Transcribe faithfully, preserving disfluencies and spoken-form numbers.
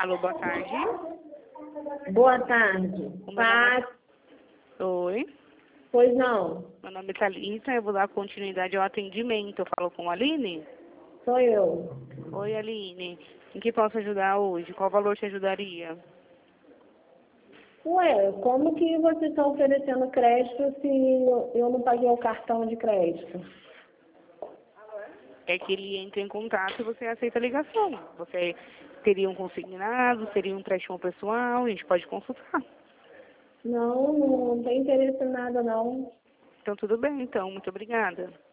Alô, boa tarde. Boa tarde. O meu Paz. nome é- Oi. Pois não, Meu nome é Thalita, eu vou dar continuidade ao atendimento. Eu falo com a Aline? sou eu. Oi, Aline. Em que posso ajudar hoje? Qual valor te ajudaria? Ué, como que vocês estão oferecendo crédito se eu eu não paguei o cartão de crédito? É que ele entra em contato e você aceita a ligação. Você teria um consignado, seria um empréstimo pessoal, a gente pode consultar. Não, não tem interesse em nada não. Então, tudo bem, então. Muito obrigada.